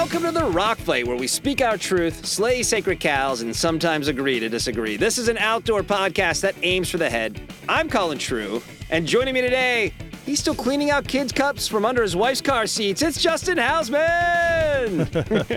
Welcome to the Rock Fight, where we speak our truth, slay sacred cows, and sometimes agree to disagree. This is an outdoor podcast that aims for the head. I'm Colin True, and joining me today, he's still cleaning out kids' cups from under his wife's car seats. It's Justin Hausman!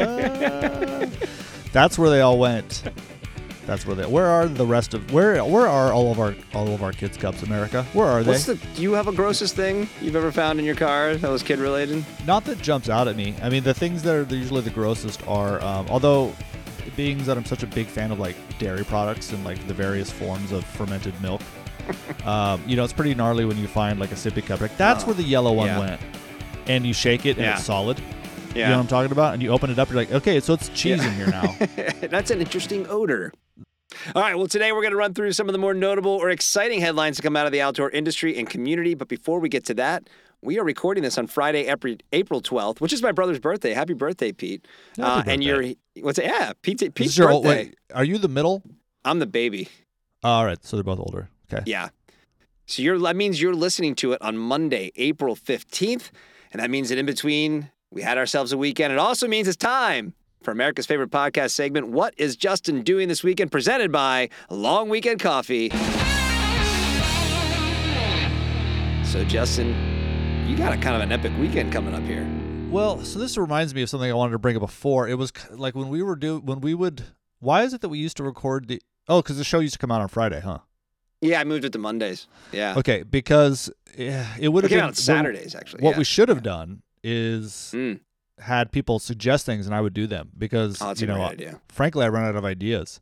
That's where they all went. Where are the rest of where are all of our kids' cups, America? Where are they? Do you have a grossest thing you've ever found in your car that was kid related? Not that jumps out at me. I mean, the things that are usually the grossest are, although being that I'm such a big fan of like dairy products and like the various forms of fermented milk, it's pretty gnarly when you find like a sippy cup. Like that's where the yellow one went, and you shake it and it's solid. Yeah. You know what I'm talking about? And you open it up, you're like, okay, so it's cheese in here now. That's an interesting odor. All right, well, today we're going to run through some of the more notable or exciting headlines to come out of the outdoor industry and community. But before we get to that, we are recording this on Friday, April 12th, which is my brother's birthday. Happy birthday, Pete. Happy birthday. And Pete's birthday. Wait, are you the middle? I'm the baby. All right, so they're both older. Okay. Yeah. So that means you're listening to it on Monday, April 15th. And that means that in between, we had ourselves a weekend. It also means it's time for America's favorite podcast segment, What is Justin Doing This Weekend? Presented by Long Weekend Coffee. So, Justin, you got a kind of an epic weekend coming up here. Well, so this reminds me of something I wanted to bring up before. It was like why is it that we used to record because the show used to come out on Friday, huh? Yeah, I moved it to Mondays. Yeah. Okay, because it would have been on Saturdays, actually. What we should have done is had people suggest things and I would do them because that's a great idea. Frankly, I run out of ideas.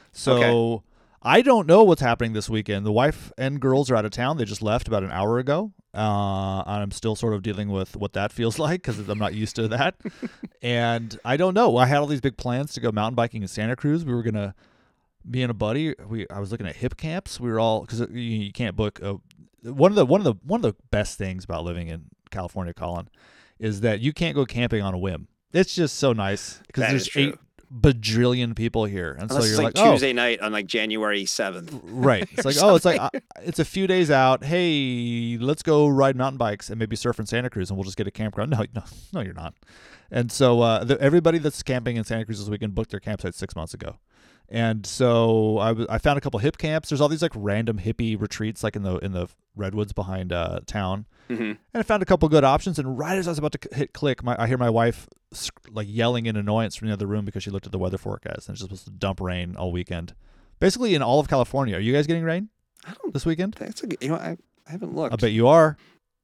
So I don't know what's happening this weekend. The wife and girls are out of town. They just left about an hour ago. I'm still sort of dealing with what that feels like because I'm not used to that. And I don't know. I had all these big plans to go mountain biking in Santa Cruz. We were gonna, me and a buddy. I was looking at hip camps. We were all because you can't book. One of the best things about living in California, Colin, is that you can't go camping on a whim. It's just so nice because there's 8 bajillion people here, and unless so you're it's like Tuesday night on like January 7th. Right. It's like it's a few days out. Hey, let's go ride mountain bikes and maybe surf in Santa Cruz, and we'll just get a campground. No, you're not. And so everybody that's camping in Santa Cruz this weekend booked their campsite 6 months ago. And so I found a couple hip camps. There's all these like random hippie retreats like in the redwoods behind town. Mm-hmm. And I found a couple good options. And right as I was about to hit click, I hear my wife like yelling in annoyance from the other room because she looked at the weather forecast and it's just supposed to dump rain all weekend. Basically in all of California. Are you guys getting rain this weekend? I haven't looked. I bet you are.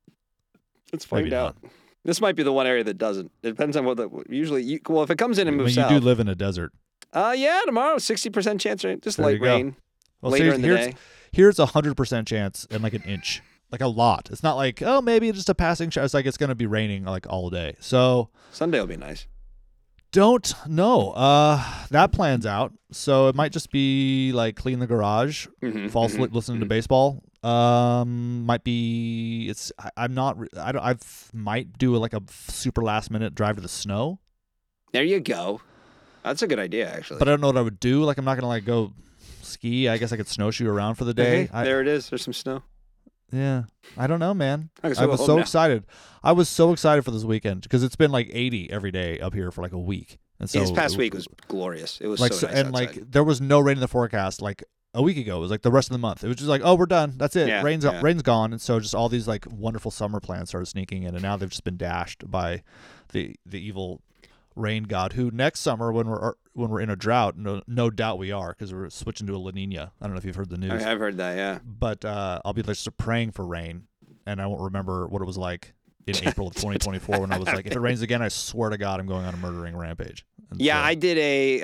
Let's find out. This might be the one area that doesn't. It depends on if it comes in and moves south. You do live in a desert. Tomorrow 60% chance rain, just light rain later in the day. Here's 100% chance and like an inch, like a lot. It's not like maybe just a passing chance. It's like it's gonna be raining like all day. So Sunday will be nice. Don't know. That plan's out, so it might just be like clean the garage, fall asleep listening to baseball. Might be. It's. I'm not. I might do like a super last minute drive to the snow. There you go. That's a good idea, actually. But I don't know what I would do. Like, I'm not going to, like, go ski. I guess I could snowshoe around for the day. There it is. There's some snow. Yeah. I don't know, man. I was so excited. I was so excited for this weekend because it's been, like, 80 every day up here for, like, a week. And so this past week was glorious. It was so nice and, outside. like, there was no rain in the forecast, like, a week ago. It was, like, the rest of the month. It was just like, we're done. That's it. Yeah, Rain's gone. And so just all these, like, wonderful summer plans started sneaking in. And now they've just been dashed by the evil rain god, who next summer when we're in a drought, no doubt we are, because we're switching to a La Nina. I don't know if you've heard the news. I've heard that, yeah. But I'll be just praying for rain, and I won't remember what it was like in April of 2024 when I was like, if it rains again, I swear to God, I'm going on a murdering rampage. And I did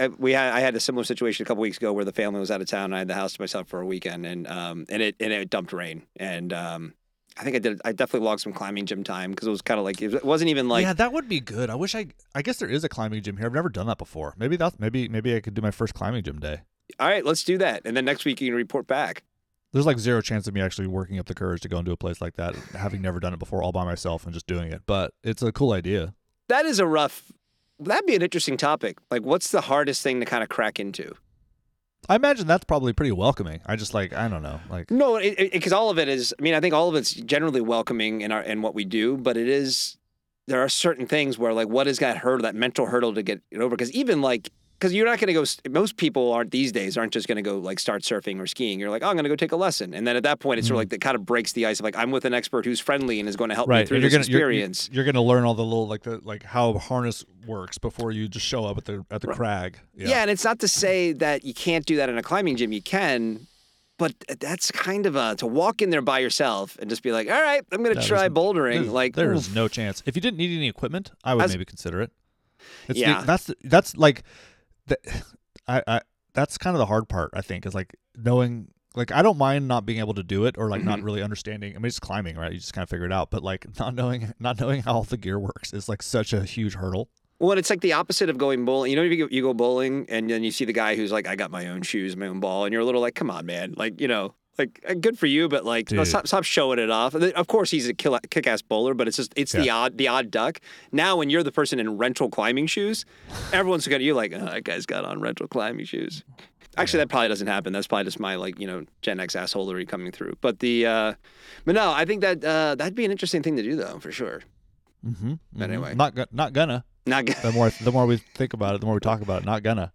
I had a similar situation a couple weeks ago where the family was out of town, and I had the house to myself for a weekend, and it dumped rain, and I think I definitely logged some climbing gym time because it was kind of like, it wasn't even like. Yeah, that would be good. I guess there is a climbing gym here. I've never done that before. Maybe I could do my first climbing gym day. All right, let's do that. And then next week you can report back. There's like zero chance of me actually working up the courage to go into a place like that, having never done it before all by myself and just doing it. But it's a cool idea. That'd be an interesting topic. Like, what's the hardest thing to kind of crack into? I imagine that's probably pretty welcoming. I don't know. Like, no, because all of it is. I mean, I think all of it's generally welcoming in what we do, but it is. there are certain things where like, what is that mental hurdle to get it over? Because even like, because you're not going to go, most people aren't just going to go like start surfing or skiing. You're like, oh, I'm going to go take a lesson. And then at that point, it's sort of like that kind of breaks the ice of like, I'm with an expert who's friendly and is going to help me through this experience. You're going to learn all the little, like how harness works before you just show up at the crag. Yeah. And it's not to say that you can't do that in a climbing gym. You can, but that's kind of to walk in there by yourself and just be like, all right, I'm going to try bouldering. There's no chance. If you didn't need any equipment, I would maybe consider it. That's like, that's kind of the hard part, I think, is like knowing, like, I don't mind not being able to do it or like not really understanding. I mean, it's climbing, right? You just kind of figure it out, but like not knowing how all the gear works is like such a huge hurdle. Well, it's like the opposite of going bowling. You know, you go bowling and then you see the guy who's like, I got my own shoes, my own ball, and you're a little like, come on, man, like, you know, like good for you, but like, stop showing it off. Of course, he's a kick-ass bowler, but it's the odd duck. Now, when you're the person in rental climbing shoes, everyone's looking at you like, oh, that guy's got on rental climbing shoes. Actually, that probably doesn't happen. That's probably just my like, you know, Gen X assholery coming through. But but no, I think that that'd be an interesting thing to do though, for sure. Mm-hmm. But anyway, not gonna. The more we think about it, the more we talk about it. Not gonna.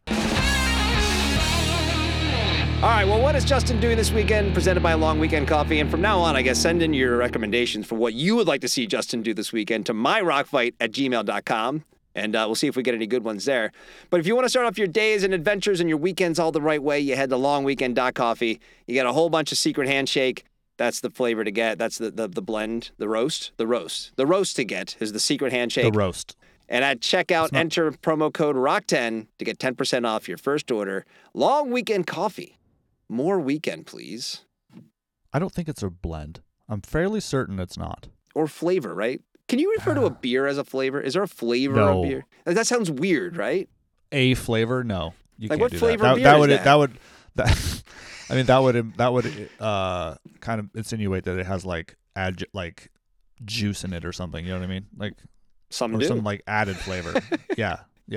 All right, well, what is Justin doing this weekend? Presented by Long Weekend Coffee. And from now on, I guess, send in your recommendations for what you would like to see Justin do this weekend to myrockfight@gmail.com. And we'll see if we get any good ones there. But if you want to start off your days and adventures and your weekends all the right way, you head to longweekend.coffee. You get a whole bunch of secret handshake. That's the flavor to get. That's the blend, the roast. The roast to get is the secret handshake. The roast. And at checkout, enter promo code ROCK10 to get 10% off your first order. Long Weekend Coffee. More weekend, please. I don't think it's a blend. I'm fairly certain it's not. Or flavor, right? Can you refer to a beer as a flavor? Is there a flavor of beer? That sounds weird, right? A flavor? No. You like can't what do flavor that. beer That is that? I mean, that would kind of insinuate that it has like juice in it or something. You know what I mean? Like some like added flavor. Yeah.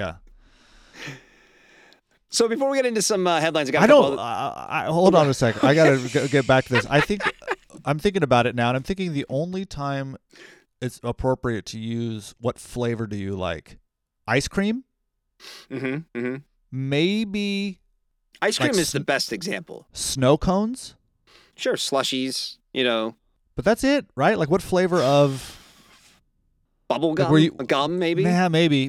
So before we get into some headlines, hold on a second. I gotta get back to this. I'm thinking about it now, and I'm thinking the only time it's appropriate to use what flavor do you like? Ice cream? Mm-hmm. Mm-hmm. Maybe ice cream is the best example. Snow cones? Sure, slushies, you know. But that's it, right? Like what flavor of bubble gum? Gum, maybe? Yeah, maybe.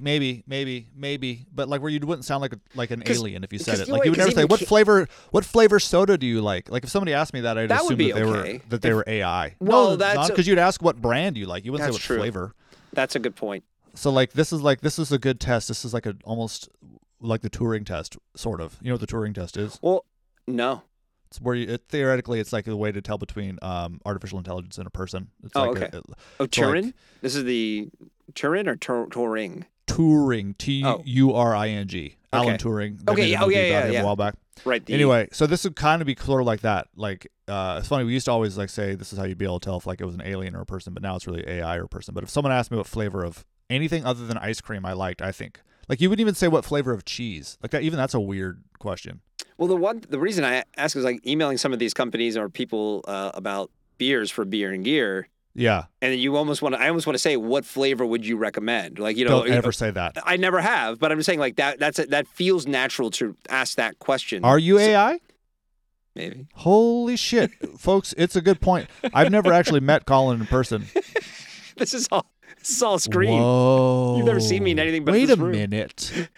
But like where you wouldn't sound like an alien if you said it. Like you would never say what flavor soda do you like? Like if somebody asked me that, I'd assume that they were AI. Well, no, that's because you'd ask what brand you like. You wouldn't say what flavor. That's a good point. So like this is a good test. This is like almost like the Turing test, sort of. You know what the Turing test is? Well, no. It's where theoretically it's like a way to tell between artificial intelligence and a person. It's okay. Turing? Like, this is the Turing or Turing? Turing, Turing. Alan Turing. Okay, yeah. A while back. Right. Anyway, so this would kind of be sort of like that. Like, it's funny. We used to always like say this is how you'd be able to tell if like it was an alien or a person, but now it's really AI or a person. But if someone asked me what flavor of anything other than ice cream I liked, I think like you wouldn't even say what flavor of cheese. Like that. Even that's a weird question. Well, the reason I ask is like emailing some of these companies or people about beers for Beer and Gear. Yeah. And then I almost want to say, what flavor would you recommend? Like, you know, don't ever say that. I never have, but I'm just saying like that feels natural to ask that question. Are you AI? Maybe. Holy shit, folks! It's a good point. I've never actually met Colin in person. This is all screen. Whoa. You've never seen me in anything but wait this a room. minute.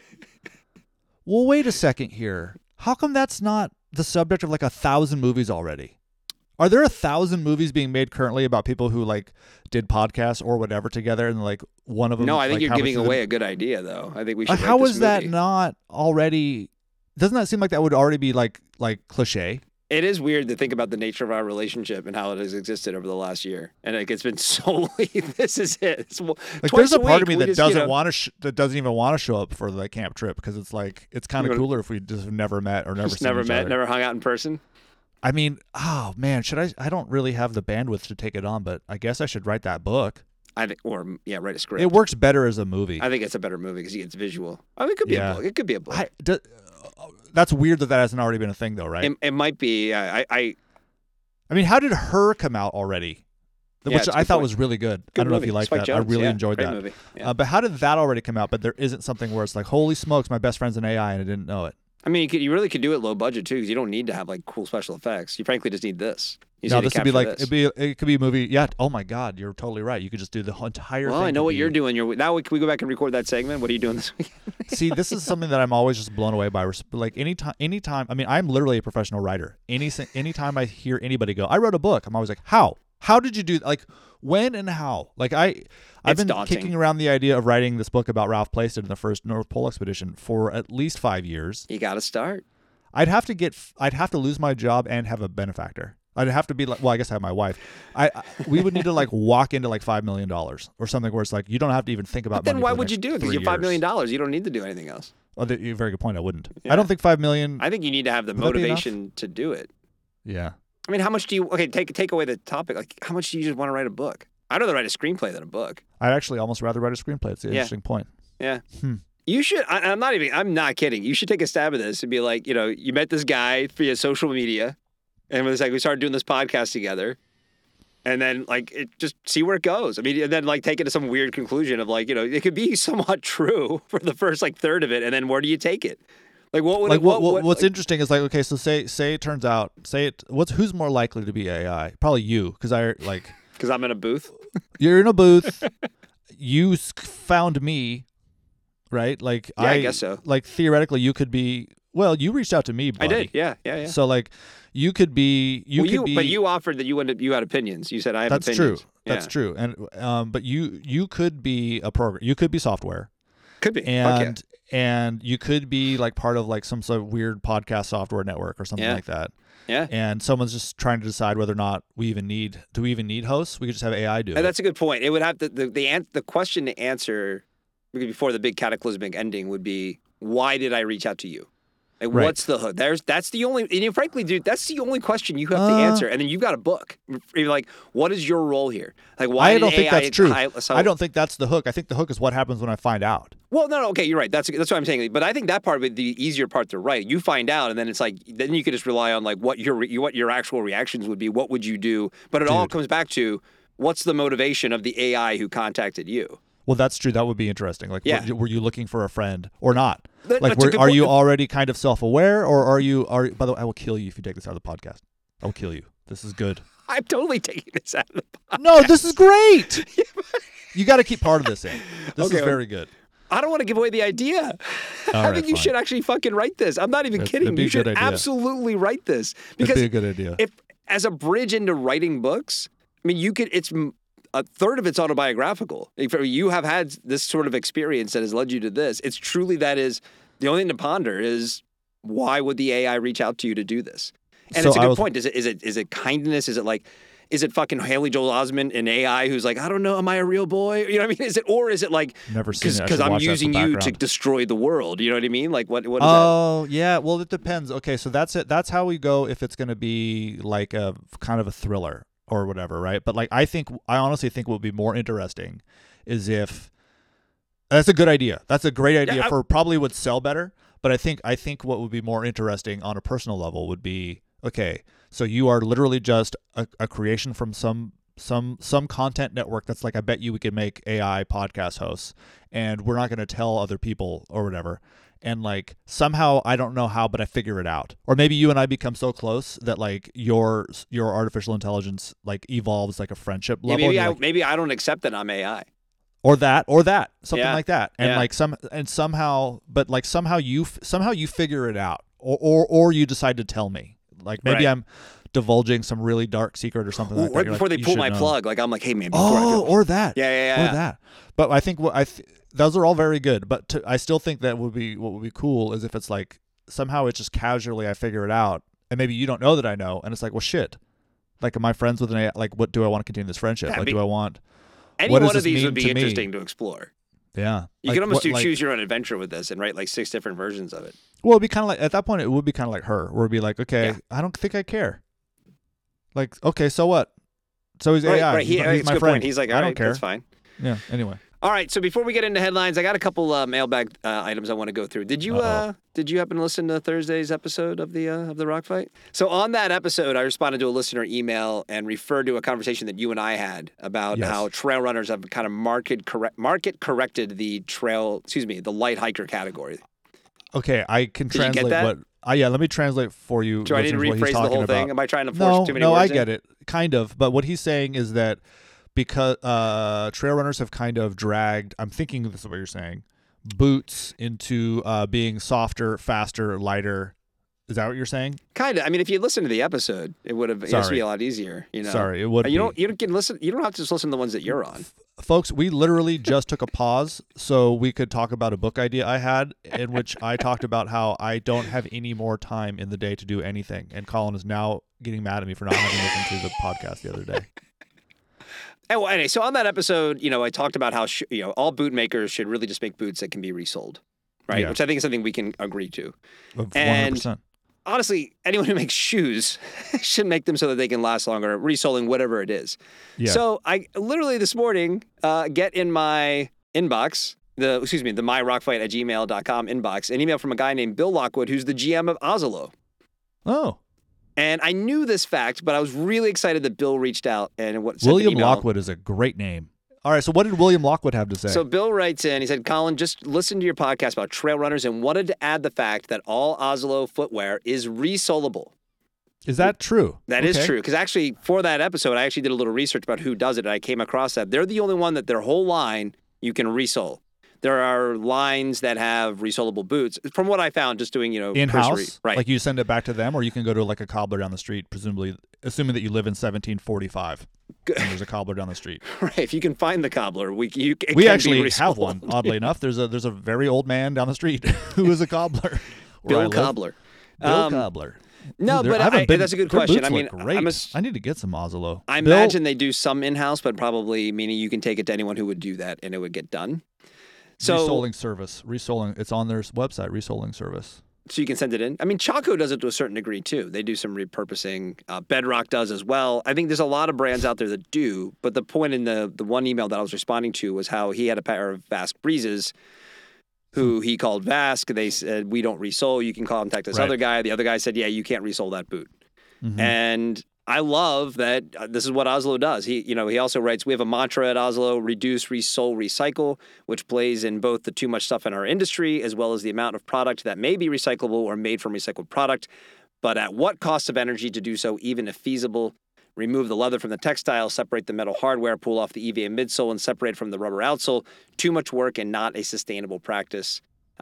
Well, wait a second here. How come that's not the subject of like 1,000 movies already? Are there 1,000 movies being made currently about people who like did podcasts or whatever together, and like one of them? No, I think you're giving away a good idea, though. I think we should. How is that not already? Doesn't that seem like that would already be like cliche? It is weird to think about the nature of our relationship and how it has existed over the last year, and like it's been solely this is it. It's like there's a part of me that doesn't want to that doesn't even want to show up for the camp trip because it's like it's kind of cooler if we just never met or never seen each other. Never hung out in person. I mean, oh man, should I don't really have the bandwidth to take it on, but I guess I should write that book. I think, write a script. It works better as a movie. I think it's a better movie because it's visual. I mean, it could be a book. It could be a book. That's weird that hasn't already been a thing, though, right? It might be. I mean, how did Her come out already? Yeah, which it's a I good thought point. was really good. Good I don't know if movie. you liked Spike that. Jonze, I really yeah, enjoyed great that. movie. Yeah. But how did that already come out? But there isn't something where it's like, holy smokes, my best friend's an AI and I didn't know it. I mean, you really could do it low budget too, because you don't need to have like cool special effects. You frankly just need this. You No, just this need would to be capture like this. it could be a movie. Yeah. Oh my God, you're totally right. You could just do the entire Well, thing. I know could what be- you're doing. Now can we go back and record that segment? What are you doing this week? See, this is something that I'm always just blown away by. Like anytime. I mean, I'm literally a professional writer. Anytime I hear anybody go, I wrote a book, I'm always like, how? How did you do? Like, when and how? Like I've It's been daunting. kicking around the idea of writing this book about Ralph Playstead in the first North Pole expedition for at least 5 years. You got to start. I'd have to lose my job and have a benefactor. I'd have to be like, well, I guess I have my wife. We would need to like walk into like $5 million or something where it's like you don't have to even think about. But then money why for the would you next do it? Because 3 you have $5 years. million. You don't need to do anything else. Oh, very good point. I wouldn't. Yeah. I don't think 5 million. I think you need to have the Would that be motivation to do it. Yeah. I mean, how much do you? Okay, take away the topic. Like, how much do you just want to write a book? I'd rather write a screenplay than a book. I'd actually almost rather write a screenplay. It's an Yeah. interesting point. Yeah. Hmm. You should. I'm not kidding. You should take a stab at this and be like, you met this guy via social media, and it was like we started doing this podcast together, and then like just see where it goes. I mean, and then like take it to some weird conclusion of like, it could be somewhat true for the first like third of it, and then where do you take it? Like what would Like what what's like, interesting is like, okay, so say it turns out, who's more likely to be AI? Probably you, because because I'm in a booth. you're in a booth, you found me, right? Like Yeah, I guess so. Like theoretically, you could be. Well, you reached out to me, buddy. I did. Yeah. So like, you could be. But you offered that you had opinions. You said I have That's opinions. true. That's true. And but you could be a program. You could be software. Could be. Fuck yeah. And you could be like part of like some sort of weird podcast software network or something Yeah. like that. Yeah. And someone's just trying to decide whether or not do we even need hosts? We could just have AI do it. That's a good point. It would have to, the question to answer before the big cataclysmic ending would be, why did I reach out to you? Like, Right. what's the hook? That's the only, and frankly, dude, that's the only question you have to answer. And then you've got a book. You're like, what is your role here? Like, why I don't did think AI that's true. so- I don't think that's the hook. I think the hook is what happens when I find out. Well, no, okay, you're right. That's what I'm saying. But I think that part of it, the easier part to write, you find out, and then it's like, then you could just rely on like what your actual reactions would be. What would you do? But it all Dude. comes back to what's the motivation of the AI who contacted you? Well, that's true. That would be interesting. Like, Yeah. were you looking for a friend or not? That- Like, that's a good are you point. already kind of self-aware, or are you? By the way, I will kill you if you take this out of the podcast. I will kill you. This is good. I'm totally taking this out of the pot. No, this is great. You got to keep part of this in. This Okay, is very good. I don't want to give away the idea. I All think right, you fine. should actually fucking write this. I'm not even That'd kidding. be You a good should idea. absolutely write this That'd because be a good idea. if as a bridge into writing books, I mean, it's a third of it's autobiographical. If you have had this sort of experience that has led you to this, it's truly that is the only thing to ponder is why would the AI reach out to you to do this? And So it's a I good was- point. Is it kindness? Is it fucking Haley Joel Osment in AI who's like, I don't know, am I a real boy? You know what I mean? Is it like Never seen it. I because should I'm watch that using as the you to background. destroy the world? You know what I mean? Like what is that? Oh, yeah. Well, it depends. Okay, so that's it. That's how we go if it's going to be like a kind of a thriller or whatever, right? But like I honestly think what would be more interesting is if that's a good idea. That's a great idea Yeah, for probably would sell better, but I think what would be more interesting on a personal level would be, okay, so you are literally just a creation from some content network that's like, I bet you we could make AI podcast hosts, and we're not going to tell other people or whatever. And like somehow, I don't know how, but I figure it out. Or maybe you and I become so close that like your artificial intelligence like evolves like a friendship Yeah, level. and you're like, maybe I don't accept that I'm AI. or that something Yeah. like that, and Yeah. like somehow you figure it out, or you decide to tell me. Like maybe Right. I'm divulging some really dark secret or something like that. Right You're before like, they you pull should my know. plug, like I'm like, hey man, before I Oh, go. or that. Yeah. Or that. But I think those are all very good. But I still think that what would be cool is if it's like somehow it's just casually I figure it out, and maybe you don't know that I know, and it's like, well, shit. Like, am I friends with an AI? Like, what do I want to continue this friendship? Yeah, Like, do I want? Any what does one of this these mean would be to me? interesting to explore. Yeah. You Like, can almost what, like- choose your own adventure with this and write like 6 different versions of it. Well, it'd be kind of like at that point it would be kind of like her, where it'd be like, okay, Yeah. I don't think I care. Like, okay, so what? So he's Right, AI. right. He's It's my a good friend. point. He's like, I all don't right, care. that's fine. Yeah. Anyway. All right, so before we get into headlines, I got a couple mailbag items I want to go through. Did you happen to listen to Thursday's episode of the Rock Fight? So on that episode, I responded to a listener email and referred to a conversation that you and I had about how trail runners have kind of market corrected the light hiker category. Okay, I can Did you translate get that? what. Let me translate for you. Do I need to listeners, what he's rephrase the whole talking thing? about. Am I trying to force too many No, words I in? get it, kind of. But what he's saying is that because trail runners have kind of dragged, I'm thinking this is what you're saying, boots into being softer, faster, lighter. Is that what you're saying? Kind of. I mean, if you listen to the episode, it would have be a lot easier. You know. Sorry, it would. You don't get listen. You don't have to just listen to the ones that you're on. Folks, we literally just took a pause so we could talk about a book idea I had in which I talked about how I don't have any more time in the day to do anything. And Colin is now getting mad at me for not having listened to the podcast the other day. Anyway, so on that episode, I talked about how all boot makers should really just make boots that can be resold, right? Yeah. Which I think is something we can agree to. 100%. And honestly, anyone who makes shoes should make them so that they can last longer, resoling whatever it is. Yeah. So I literally this morning get in my inbox, the myrockfight@gmail.com inbox, an email from a guy named Bill Lockwood, who's the GM of Ozolo. Oh. And I knew this fact, but I was really excited that Bill reached out and sent William an email. Lockwood is a great name. All right, so what did William Lockwood have to say? So Bill writes in, he said, Colin, just listened to your podcast about trail runners and wanted to add the fact that all Ozolo footwear is resolable. Is that true? That is true, because actually for that episode, I actually did a little research about who does it, and I came across that. They're the only one that their whole line you can resole. There are lines that have resolable boots. From what I found, just doing, in-house, cursory, right? Like you send it back to them, or you can go to like a cobbler down the street, presumably, assuming that you live in 1745 and there's a cobbler down the street. Right. If you can find the cobbler, we actually have one. Oddly enough, there's a very old man down the street who is a cobbler. Bill Cobbler. Bill Cobbler. No, Ooh, but that's a good their question. boots I mean, look great. I need to get some Ozolo. I imagine they do some in-house, but probably meaning you can take it to anyone who would do that and it would get done. So resoling service. It's on their website, resoling service. So you can send it in. I mean, Chaco does it to a certain degree too. They do some repurposing. Bedrock does as well. I think there's a lot of brands out there that do. But the point in the one email that I was responding to was how he had a pair of Vask Breezes, who he called Vask. They said, we don't resole. You can contact this other guy. The other guy said, yeah, you can't resole that boot. Mm-hmm. And I love that this is what Ozolo does. He also writes, we have a mantra at Ozolo, reduce, resole, recycle, which plays in both the too much stuff in our industry as well as the amount of product that may be recyclable or made from recycled product, but at what cost of energy to do so, even if feasible. Remove the leather from the textile, separate the metal hardware, pull off the EVA midsole, and separate from the rubber outsole. Too much work and not a sustainable practice.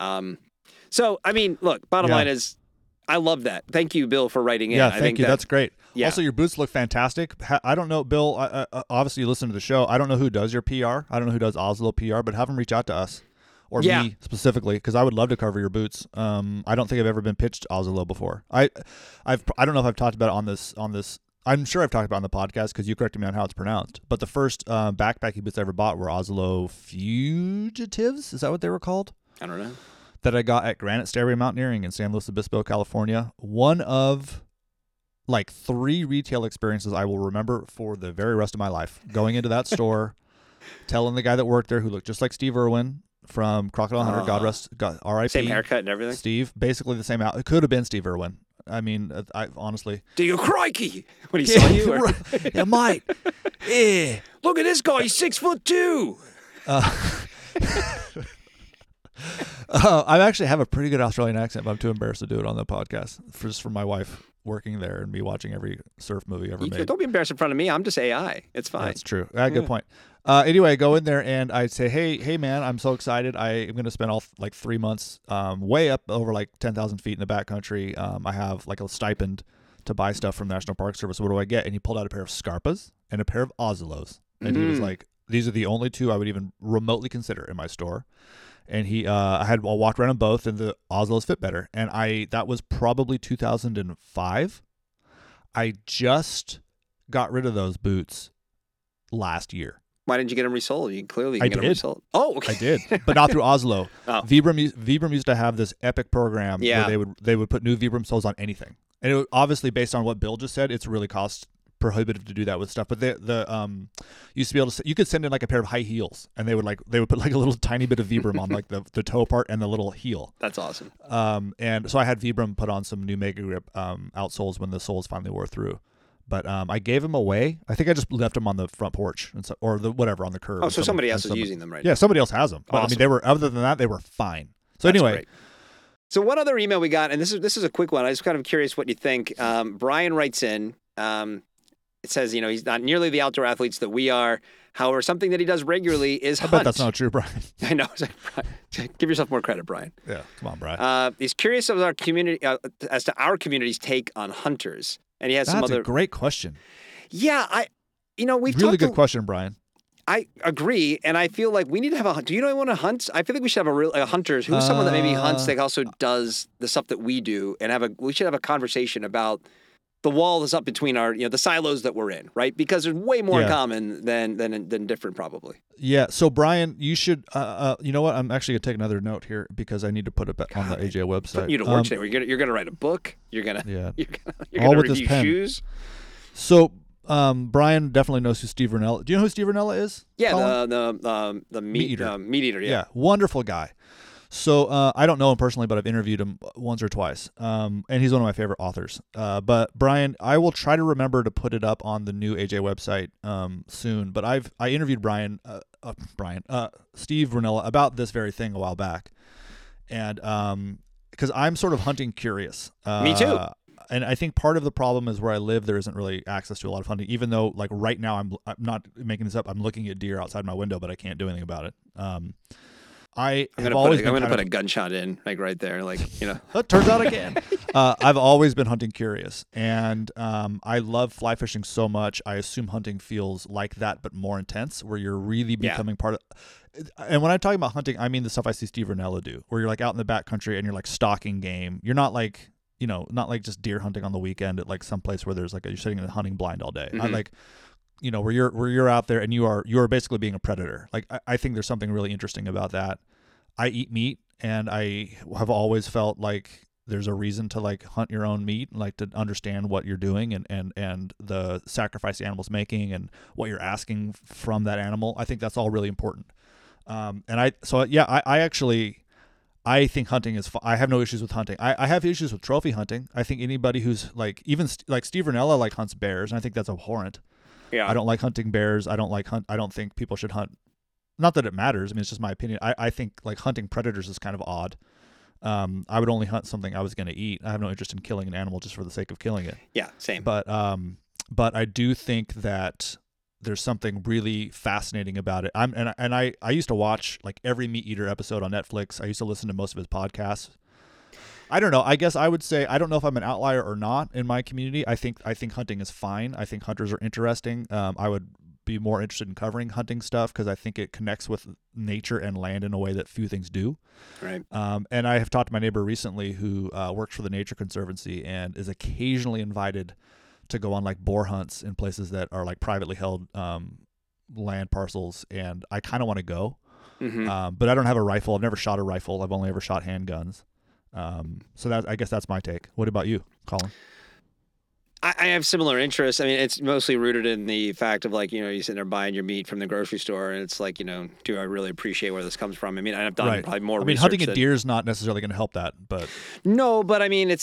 So, I mean, look, bottom line is, I love that. Thank you, Bill, for writing in. Yeah, thank you. That's great. Yeah. Also, your boots look fantastic. I don't know, Bill, obviously you listen to the show. I don't know who does your PR. I don't know who does Ozolo PR, but have them reach out to us. Or me specifically, because I would love to cover your boots. I don't think I've ever been pitched Ozolo before. I don't know if I've talked about it on this. I'm sure I've talked about it on the podcast because you corrected me on how it's pronounced. But the first backpacking boots I ever bought were Ozolo Fugitives. Is that what they were called? I don't know. That I got at Granite Stairway Mountaineering in San Luis Obispo, California. One of like 3 retail experiences I will remember for the very rest of my life. Going into that store, telling the guy that worked there, who looked just like Steve Irwin from Crocodile Hunter, God R.I.P. Same haircut and everything. Steve, basically the same. It could have been Steve Irwin. I mean, I honestly. Do you crikey when he saw you? Or? Yeah, mate. Yeah. Look at this guy. He's 6'2". I actually have a pretty good Australian accent, but I'm too embarrassed to do it on the podcast. Just for my wife working there and me watching every surf movie ever made. Don't be embarrassed in front of me. I'm just AI. It's fine. That's true. Good point. Anyway, I go in there and I'd say, hey, man, I'm so excited. I am going to spend all 3 months way up over like 10,000 feet in the backcountry. I have like a stipend to buy stuff from the National Park Service. What do I get? And he pulled out a pair of Scarpas and a pair of Ozolos. And he was like, these are the only 2 I would even remotely consider in my store. And I walked around in both, and the Ozolos fit better. And that was probably 2005. I just got rid of those boots last year. Why didn't you get them resold? You clearly can get them resold. Oh, okay. I did, but not through Ozolo. Vibram used to have this epic program where they would put new Vibram soles on anything. And it was obviously based on what Bill just said, it's really cost prohibitive to do that with stuff. But the used to be able to, you could send in like a pair of high heels, and they would put like a little tiny bit of Vibram on like the toe part and the little heel. That's awesome. And so I had Vibram put on some new Mega Grip outsoles when the soles finally wore through. But I gave them away. I think I just left them on the front porch or the whatever on the curb. Oh, so somebody else is using them right now. Yeah, somebody else has them. But Awesome. I mean, they were, other than that, they were fine. So That's anyway. great. So one other email we got, and this is a quick one. I was kind of curious what you think. Brian writes in. It says, he's not nearly the outdoor athletes that we are. However, something that he does regularly is hunt. I bet that's not true, Brian. I know. It's like, Brian, give yourself more credit, Brian. Yeah, come on, Brian. He's curious of our community as to our community's take on hunters, and he has some That's other. a great question. Yeah, we've Really talked good question, Brian. I agree, and I feel like we need to have do you know anyone who hunts? I feel like we should have a hunter who's someone that maybe hunts that also does the stuff that we do, and we should have a conversation about the wall that's up between our, the silos that we're in, right? Because there's way more in common than different, probably. Yeah. So Brian, you should. You know what? I'm actually gonna take another note here because I need to put it back on the AJ website. Putting you to work today. You're gonna write a book. You're gonna all with review this pen. shoes. So. Brian definitely knows who Steve Rinella. Do you know who Steve Rinella is? Yeah, Colin? the meat eater. Meat eater. Yeah, wonderful guy. So I don't know him personally, but I've interviewed him once or twice. And he's one of my favorite authors. But Brian, I will try to remember to put it up on the new AJ website soon. But I interviewed Steve Rinella about this very thing a while back, and because I'm sort of hunting curious. Me too. And I think part of the problem is where I live, there isn't really access to a lot of hunting, even though like right now I'm not making this up. I'm looking at deer outside my window, but I can't do anything about it. I'm gonna put a gunshot in like right there, It turns out again. I've always been hunting curious, and I love fly fishing so much. I assume hunting feels like that, but more intense, where you're really becoming part of. And when I'm talking about hunting, I mean the stuff I see Steve Rinella do, where you're like out in the backcountry and you're like stalking game. You're not like. Not like just deer hunting on the weekend at like some place where there's you're sitting in a hunting blind all day. Mm-hmm. I like, where you're out there and you are basically being a predator. Like I think there's something really interesting about that. I eat meat, and I have always felt like there's a reason to like hunt your own meat, like to understand what you're doing and the sacrifice the animal's making and what you're asking from that animal. I think that's all really important. I think hunting is fun. I have no issues with hunting. I have issues with trophy hunting. I think anybody who's like, even like Steve Rinella like hunts bears, and I think that's abhorrent. Yeah. I don't like hunting bears. I don't think people should hunt. Not that it matters. I mean, it's just my opinion. I think like hunting predators is kind of odd. I would only hunt something I was going to eat. I have no interest in killing an animal just for the sake of killing it. Yeah, same. But I do think that there's something really fascinating about it. I used to watch like every Meat Eater episode on Netflix. I used to listen to most of his podcasts. I don't know. I guess I would say I don't know if I'm an outlier or not in my community. I think hunting is fine. I think hunters are interesting. I would be more interested in covering hunting stuff because I think it connects with nature and land in a way that few things do. Right. And I have talked to my neighbor recently who works for the Nature Conservancy and is occasionally invited to go on like boar hunts in places that are like privately held land parcels, and I kind of want to go. Mm-hmm. But I don't have a rifle. I've never shot a rifle. I've only ever shot handguns. So I guess that's my take. What about you, Colin? I have similar interests. I mean, it's mostly rooted in the fact of like, you're sitting there buying your meat from the grocery store, and it's like, do I really appreciate where this comes from? I mean, I've done probably more research. Hunting a deer is not necessarily going to help that, but no, but I mean,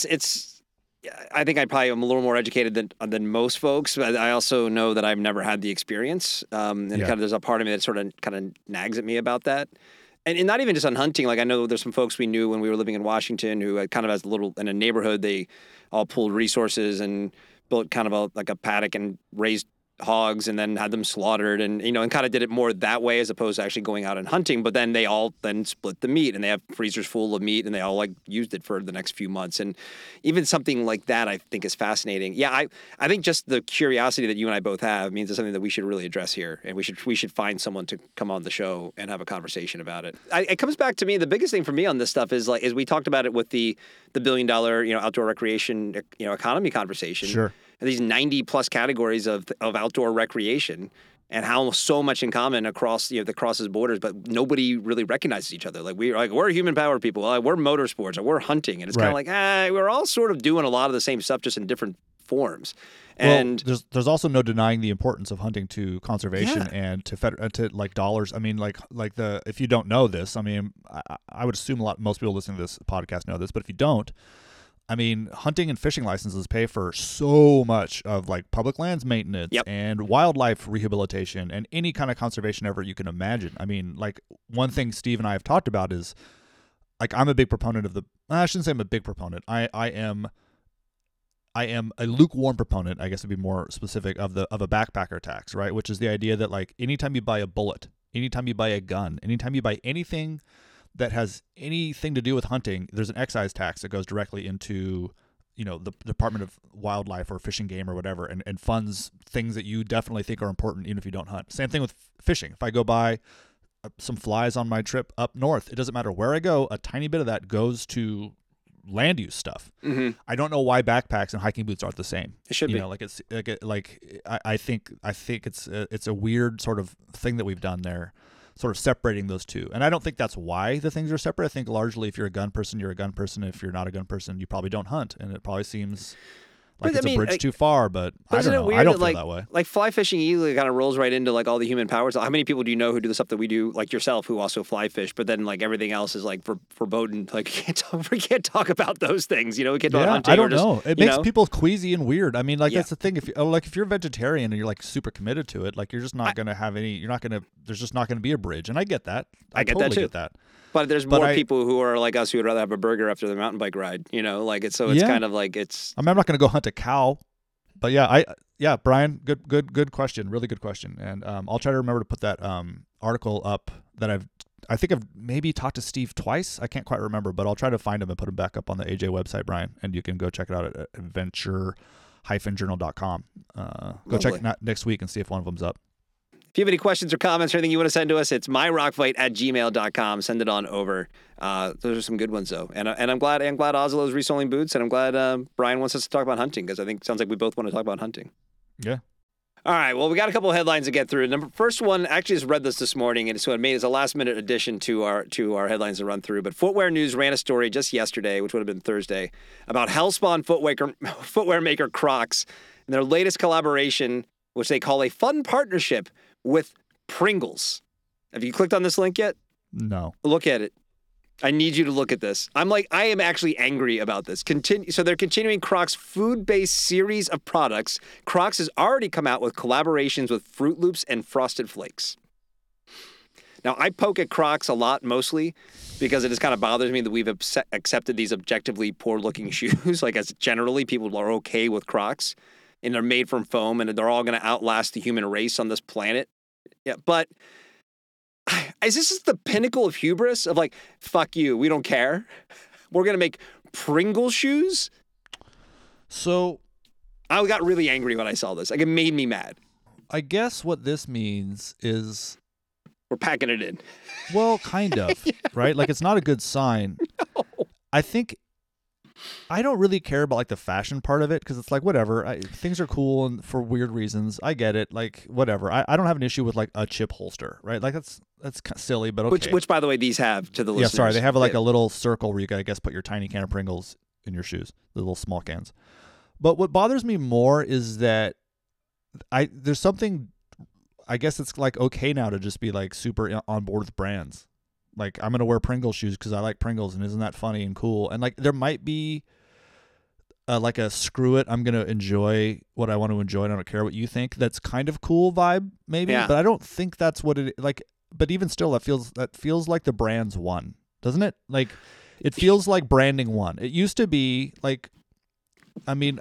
I think I probably am a little more educated than most folks, but I also know that I've never had the experience. And kind of there's a part of me that sort of kind of nags at me about that. And not even just on hunting. Like I know there's some folks we knew when we were living in Washington who had kind of in a neighborhood, they all pooled resources and built kind of a paddock and raised hogs and then had them slaughtered and kind of did it more that way as opposed to actually going out and hunting. But then they all then split the meat and they have freezers full of meat and they all like used it for the next few months. And even something like that I think is fascinating. Yeah, I think just the curiosity that you and I both have means it's something that we should really address here, and we should find someone to come on the show and have a conversation about it. It comes back to me, the biggest thing for me on this stuff is like, as we talked about it with the $1 billion outdoor recreation economy conversation. Sure. These 90 plus categories of outdoor recreation, and how so much in common across that crosses borders, but nobody really recognizes each other. Like we're human power people, we're motorsports, or we're hunting, and it's kind of like we're all sort of doing a lot of the same stuff, just in different forms. Well, And there's also no denying the importance of hunting to conservation Yeah. and to like dollars. I mean, like if you don't know this, I mean, I would assume most people listening to this podcast know this, but if you don't, I mean, hunting and fishing licenses pay for so much of like public lands maintenance Yep. and wildlife rehabilitation and any kind of conservation effort you can imagine. I mean, like one thing Steve and I have talked about is like I'm a big proponent of I shouldn't say I'm a big proponent. I am a lukewarm proponent, I guess to be more specific, of a backpacker tax, right? Which is the idea that like anytime you buy a bullet, anytime you buy a gun, anytime you buy anything that has anything to do with hunting, there's an excise tax that goes directly into, you know, the Department of Wildlife or Fish and Game or whatever, and funds things that you definitely think are important even if you don't hunt. Same thing with fishing. If I go buy some flies on my trip up north, it doesn't matter where I go, a tiny bit of that goes to land use stuff. I don't know why backpacks and hiking boots aren't the same. It should you be. know, like it's like I think it's a weird sort of thing that we've done there, sort of separating those two. And I don't think that's why the things are separate. I think largely if you're a gun person, you're a gun person. If you're not a gun person, you probably don't hunt. And it probably seems like But, it's I mean, a bridge too far, but I isn't don't it know. weird I don't that, feel like, that way. Like fly fishing easily kind of rolls right into like all the human powers. How many people do you know who do the stuff that we do, like yourself, who also fly fish, but then like everything else is like verboten. Like we can't talk about those things. You know, we can't talk about hunting. I don't or just, know. It you makes know? people queasy and weird. I mean, like Yeah. that's the thing. If you're a vegetarian and you're like super committed to it, like you're just not gonna have any. You're not gonna. There's just not gonna be a bridge. And I get that. I get that totally too. get that. But there's more people who are like us who would rather have a burger after the mountain bike ride. You know, like it's Yeah. kind of like it's. I mean, I'm not gonna go hunt a cow, but yeah, Brian, good question, really good question. And I'll try to remember to put that article up that I think I've maybe talked to Steve twice. I can't quite remember, but I'll try to find him and put him back up on the AJ website, Brian, and you can go check it out at adventure-journal.com. Go check it out next week and see if one of them's up. If you have any questions or comments or anything you want to send to us, it's myrockfight@gmail.com. Send it on over. Those are some good ones, though. And I'm glad Oslo's reselling boots, and I'm glad Brian wants us to talk about hunting, because I think it sounds like we both want to talk about hunting. Yeah. All right, well, we got a couple of headlines to get through. First one, I actually just read this morning, and so it made as a last-minute addition to our headlines to run through. But Footwear News ran a story just yesterday, which would have been Thursday, about Hellspawn footwear maker Crocs and their latest collaboration, which they call a fun partnership with Pringles. Have you clicked on this link yet? No. Look at it. I need you to look at this. I am actually angry about this. So they're continuing Crocs' food-based series of products. Crocs has already come out with collaborations with Fruit Loops and Frosted Flakes. Now, I poke at Crocs a lot, mostly because it just kind of bothers me that we've accepted these objectively poor-looking shoes. Like, as generally, people are okay with Crocs, and they're made from foam, and they're all going to outlast the human race on this planet. Yeah, but is this the pinnacle of hubris of like, fuck you, we don't care? We're going to make Pringle shoes? So I got really angry when I saw this. Like, it made me mad. I guess what this means is We're packing it in. Well, kind of, right? Like, it's not a good sign. No. I think I don't really care about like the fashion part of it, because it's like, whatever. Things are cool and for weird reasons. I get it. Like, whatever. I don't have an issue with like a chip holster, right? Like that's kind of silly, but okay. Which, by the way, these have to the listeners. Yeah, sorry. They have like a little circle where you got, I guess, put your tiny can of Pringles in your shoes, the little small cans. But what bothers me more is that there's something, I guess it's like okay now to just be like super on board with brands. Like, I'm going to wear Pringles shoes because I like Pringles, and isn't that funny and cool? And like, there might be like a screw it, I'm going to enjoy what I want to enjoy, and I don't care what you think. That's kind of cool vibe, maybe. Yeah. But I don't think that's what it like. But even still, that feels like the brand's won, doesn't it? Like, it feels like branding won. It used to be like, I mean,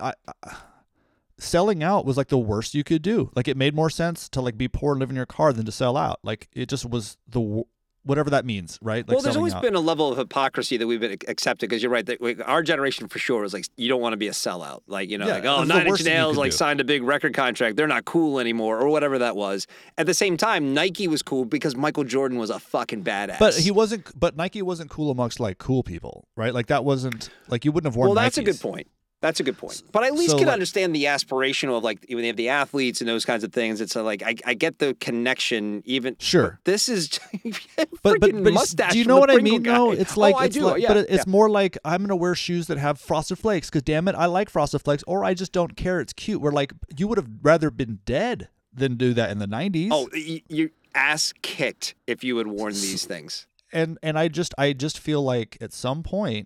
selling out was like the worst you could do. Like, it made more sense to like be poor and live in your car than to sell out. Like, it just was whatever that means, right? Like, well, there's always out. been a level of hypocrisy that we've been accepted, because you're right. That our generation for sure was like, you don't want to be a sellout. Like, you know, Yeah, like, oh, it's the 9 Inch worst thing you Nails could like do. signed a big record contract. They're not cool anymore, or whatever that was. At the same time, Nike was cool because Michael Jordan was a fucking badass. But Nike wasn't cool amongst like cool people, right? Like, that wasn't like, you wouldn't have worn. Well, that's a Nikes. good point. That's a good point. But I at least So, can like- understand the aspirational of like when they have the athletes and those kinds of things. It's like I get the connection even. Sure. But this is But mustache. do you from know the what I Pringle mean? guy. though? It's like I it's do. like, Yeah, but it's yeah. more like I'm gonna wear shoes that have Frosted Flakes because damn it, I like Frosted Flakes, or I just don't care. It's cute. We're like, you would have rather been dead than do that in the 90s. Oh, your ass kicked if you had worn these things. and I just feel like at some point,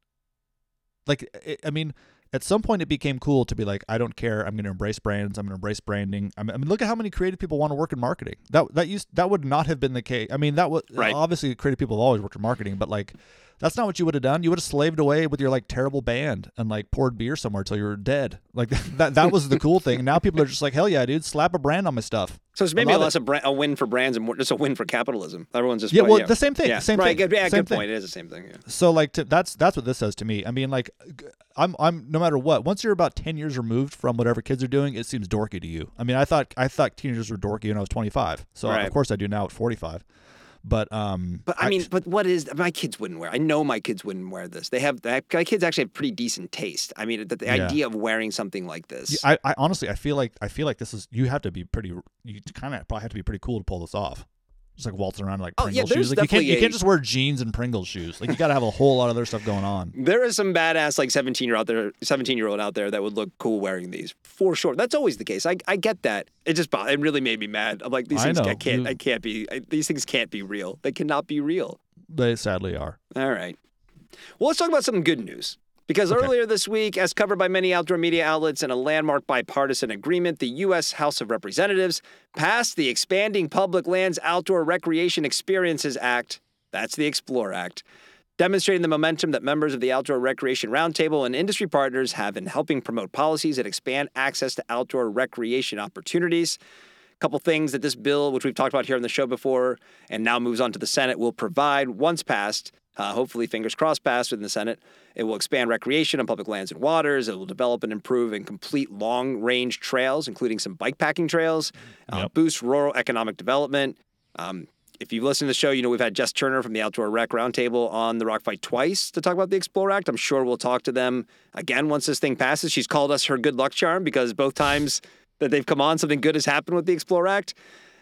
I mean, at some point it became cool to be like, I don't care. I'm going to embrace brands. I'm going to embrace branding. I mean, look at how many creative people want to work in marketing. That would not have been the case. I mean, that was Right. obviously creative people have always worked in marketing, but like, that's not what you would have done. You would have slaved away with your like terrible band and like poured beer somewhere till you were dead. Like that was the cool thing. And now people are just like, hell yeah, dude, slap a brand on my stuff. So it's maybe less a win for brands and more just a win for capitalism. Everyone's just the same thing. Yeah. Same right. thing. Good, Same good thing. point. It is the same thing. Yeah. So like that's what this says to me. I mean, like I'm no matter what. Once you're about 10 years removed from whatever kids are doing, it seems dorky to you. I mean, I thought teenagers were dorky when I was 25. So Right. of course I do now at 45. But I mean, but what is my kids wouldn't wear? I know my kids wouldn't wear this. My kids actually have pretty decent taste. I mean, the idea of wearing something like this. I honestly I feel like this is you kind of probably have to be pretty cool to pull this off. Just like waltzing around in like Pringles shoes. Like you can't just wear jeans and Pringles shoes. Like you got to have a whole lot of other stuff going on. There is some badass like 17-year-old out there that would look cool wearing these for sure. That's always the case. I get that. It really made me mad. I'm like these things these things can't be real. They cannot be real. They sadly are. All right. Well, let's talk about some good news. Because earlier this week, as covered by many outdoor media outlets in a landmark bipartisan agreement, the U.S. House of Representatives passed the Expanding Public Lands Outdoor Recreation Experiences Act. That's the EXPLORE Act, demonstrating the momentum that members of the Outdoor Recreation Roundtable and industry partners have in helping promote policies that expand access to outdoor recreation opportunities. A couple things that this bill, which we've talked about here on the show before, and now moves on to the Senate, will provide once passed. Hopefully, fingers crossed, passed in the Senate. It will expand recreation on public lands and waters. It will develop and improve and complete long-range trails, including some bikepacking trails, boost rural economic development. If you've listened to the show, you know we've had Jess Turner from the Outdoor Rec Roundtable on the Rock Fight twice to talk about the EXPLORE Act. I'm sure we'll talk to them again once this thing passes. She's called us her good luck charm because both times that they've come on, something good has happened with the EXPLORE Act.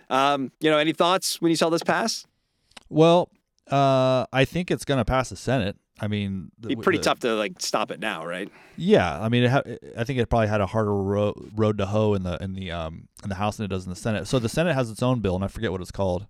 Any thoughts when you saw this pass? Well, I think it's going to pass the Senate. I mean, It'd be pretty tough to like stop it now, right? Yeah, I mean, I think it probably had a harder road to hoe in the House than it does in the Senate. So the Senate has its own bill, and I forget what it's called.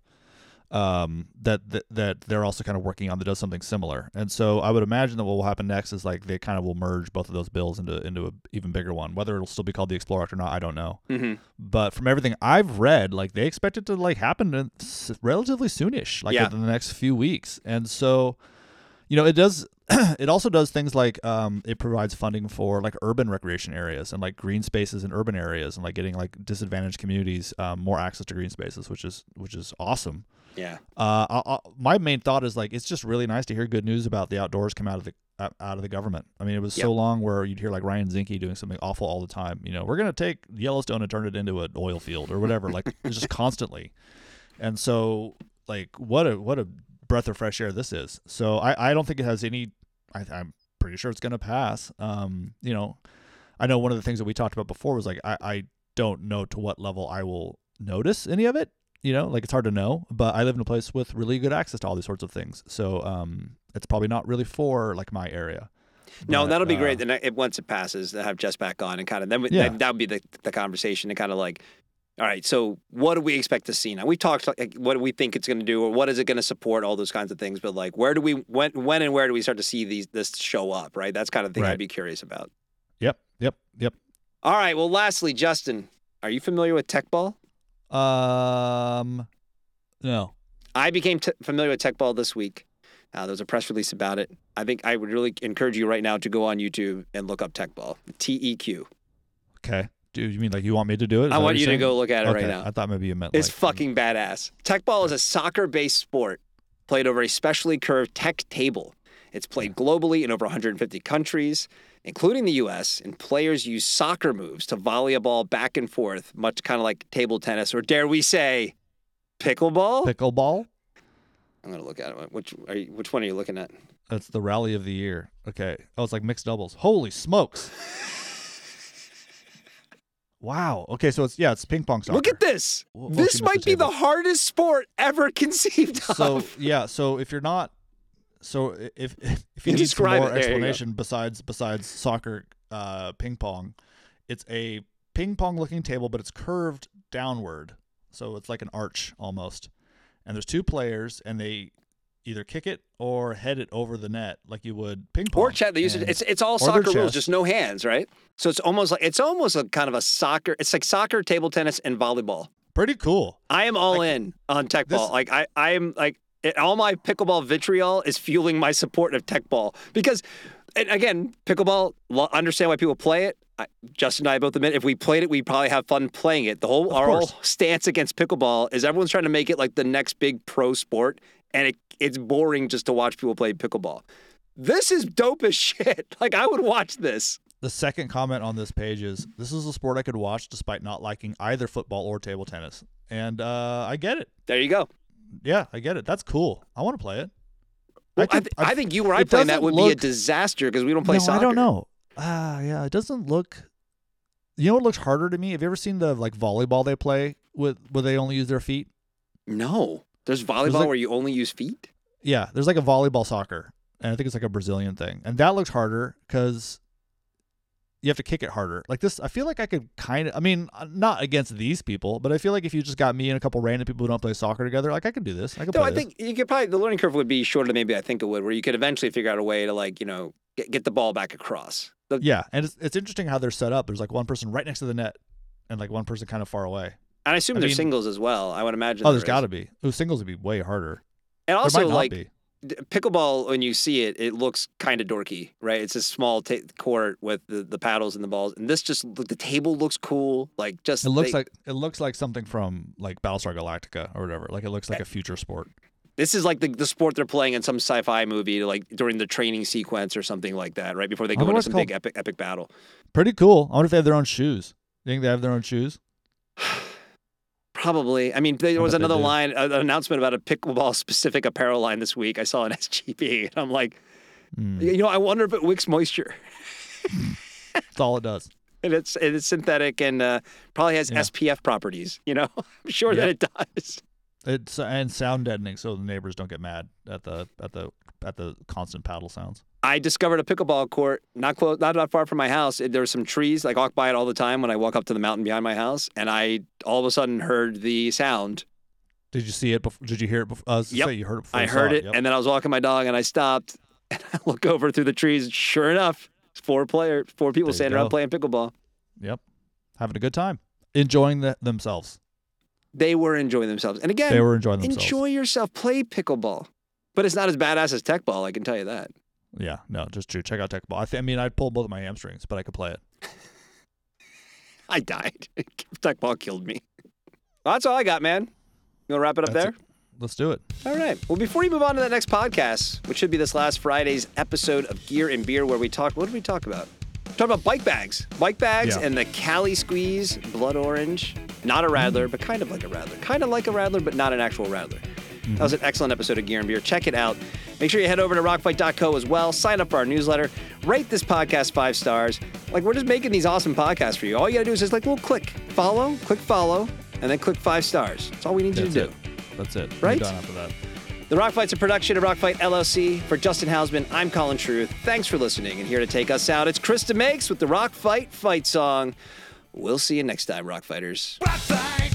That they're also kind of working on that does something similar. And so I would imagine that what will happen next is like they kind of will merge both of those bills into an even bigger one. Whether it'll still be called the EXPLORE Act or not, I don't know. Mm-hmm. But from everything I've read, like they expect it to like happen relatively soonish, like within the next few weeks. And so, it does. It also does things like it provides funding for like urban recreation areas and like green spaces in urban areas and like getting like disadvantaged communities more access to green spaces, which is awesome. Yeah. My main thought is like it's just really nice to hear good news about the outdoors come out of the government. I mean, it was so long where you'd hear like Ryan Zinke doing something awful all the time. We're gonna take Yellowstone and turn it into an oil field or whatever. Like it's just constantly. And so like what a breath of fresh air this is. So I don't think it has any. I'm pretty sure it's gonna pass. I know one of the things that we talked about before was like I don't know to what level I will notice any of it. Like it's hard to know, but I live in a place with really good access to all these sorts of things. So it's probably not really for like my area. No, but, that'll be great. Then once it passes, to have Jess back on and kind of then that would be the conversation to kind of like, all right, so what do we expect to see now? We talked like what do we think it's going to do, or what is it going to support, all those kinds of things. But like, when and where do we start to see this show up? Right, that's kind of the thing I'd be curious about. Yep. All right. Well, lastly, Justin, are you familiar with TechBall? No. I became familiar with TechBall this week. There was a press release about it. I think I would really encourage you right now to go on YouTube and look up TechBall. TEQ. Okay. Dude, you mean like you want me to do it? I want you to go look at it right now. I thought maybe you meant it's fucking badass. TechBall is a soccer-based sport played over a specially curved tech table. It's played globally in over 150 countries, including the U.S., and players use soccer moves to volley a ball back and forth, much kind of like table tennis, or dare we say, pickleball? Pickleball? I'm gonna look at it. Which one are you looking at? That's the rally of the year. Okay. Oh, it's like mixed doubles. Holy smokes. Wow. Okay, so it's ping pong soccer. Look at this. This might be the hardest sport ever conceived of. So if you're not, if you need some more explanation besides soccer, ping pong, it's a ping pong looking table, but it's curved downward, so it's like an arch almost. And there's two players, and they either kick it or head it over the net like you would ping pong. Or they use it. It's all soccer rules, just no hands, right? So it's almost a kind of a soccer. It's like soccer, table tennis, and volleyball. Pretty cool. I am all in on tech ball. Like I am like all my pickleball vitriol is fueling my support of tech ball because, and again, pickleball. Understand why people play it. Justin and I both admit if we played it, we'd probably have fun playing it. Our whole stance against pickleball is everyone's trying to make it like the next big pro sport, and it's boring just to watch people play pickleball. This is dope as shit. Like, I would watch this. The second comment on this page is, this is a sport I could watch despite not liking either football or table tennis. And I get it. There you go. Yeah, I get it. That's cool. I want to play it. Well, I think you or I playing that would be a disaster because we don't play soccer. I don't know. Yeah, it doesn't look... You know what looks harder to me? Have you ever seen the volleyball they play where they only use their feet? No. There's volleyball where you only use feet? Yeah, there's like a volleyball soccer, and I think it's like a Brazilian thing. And that looks harder because you have to kick it harder. Like this, I feel like I could not against these people, but I feel like if you just got me and a couple random people who don't play soccer together, like I could do this. I think you could probably, the learning curve would be shorter than maybe I think it would, where you could eventually figure out a way to get the ball back across. Yeah, and it's interesting how they're set up. There's like one person right next to the net and like one person kind of far away. And I assume there's singles as well. I would imagine. Oh, there's got to be. Singles would be way harder. And also, pickleball, when you see it, it looks kind of dorky, right? It's a small court with the paddles and the balls, and this the table looks cool. Like it looks like something from like Battlestar Galactica or whatever. Like it looks like a future sport. This is like the sport they're playing in some sci-fi movie, like during the training sequence or something like that, right before they go into some big epic battle. Pretty cool. I wonder if they have their own shoes. You think they have their own shoes? Probably. I mean, there was another line, an announcement about a pickleball specific apparel line this week. I saw an SGP, and I'm like, I wonder if it wicks moisture. That's all it does. And it's synthetic and probably has SPF properties. I'm sure that it does. It's and sound deadening, so the neighbors don't get mad at the constant paddle sounds. I discovered a pickleball court not far from my house. There were some trees. I walk by it all the time when I walk up to the mountain behind my house, and I all of a sudden heard the sound. Did you see it? Did you hear it before? Yep. You heard it before. I heard it, and then I was walking my dog, and I stopped, and I look over through the trees. And sure enough, it's four people standing around playing pickleball. Yep, having a good time, enjoying themselves. They were enjoying themselves. And again, enjoy yourself. Play pickleball. But it's not as badass as tech ball, I can tell you that. Yeah, no, just true. Check out tech ball. I'd pull both of my hamstrings, but I could play it. I died. Tech ball killed me. Well, that's all I got, man. You want to wrap it up there? Let's do it. All right. Well, before we move on to the next podcast, which should be this last Friday's episode of Gear and Beer, where what did we talk about? Talk about bike bags. And the Cali Squeeze Blood Orange. Not a Radler, but kind of like a Radler. Kind of like a Radler, but not an actual Radler. That was an excellent episode of Gear and Beer. Check it out. Make sure you head over to rockfight.co as well. Sign up for our newsletter. Rate this podcast 5 stars. Like, we're just making these awesome podcasts for you. All you got to do is just click follow, and then click 5 stars. That's all we need you to do. That's it. Right? We're done after that. The Rock Fight's a production of Rock Fight LLC. For Justin Hausman, I'm Colin Truth. Thanks for listening. And here to take us out, it's Krista Makes with the Rock Fight fight song. We'll see you next time, Rock Fighters. Rock Fight!